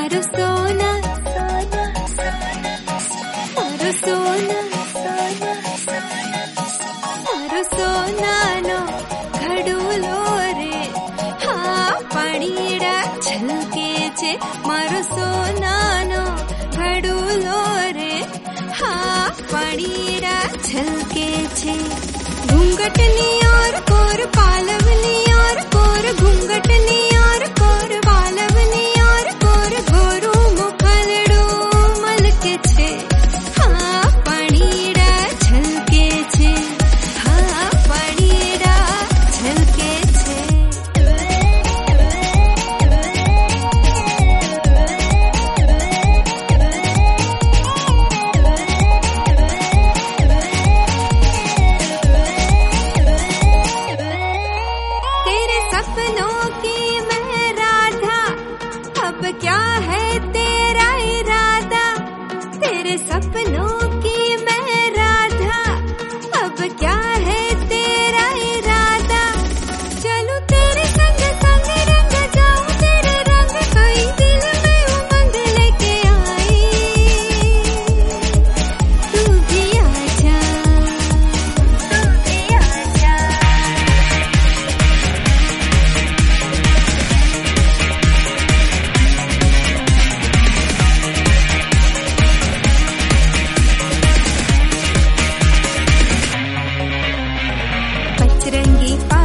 मारो सोना मारो सोना मारो सोना नो घड़ूलो रे हाँ पाणीड़ा छलके छे मारो सोना नो घड़ूलो रे हाँ पाणीड़ा छलके छे घूंघटनी और कोर पालवनी और कोर घूंघटनी और कोर पालवनी और कोर गोरू मुखलडू मलके छे हाँ पाणीड़ा छलके छे हाँ पाणीड़ा छलके छे। तेरे सपनों की मैं राधा अब क्या है तेरा इरादा तेरे सपनों की मैं राधा अब क्या है तेरा इरादा चलूं तेरे संग संग रंग जाऊं तेरे रंग कोई दिल में उमंग लेके आई तू भी आजा तू भी आजा। पचरंगी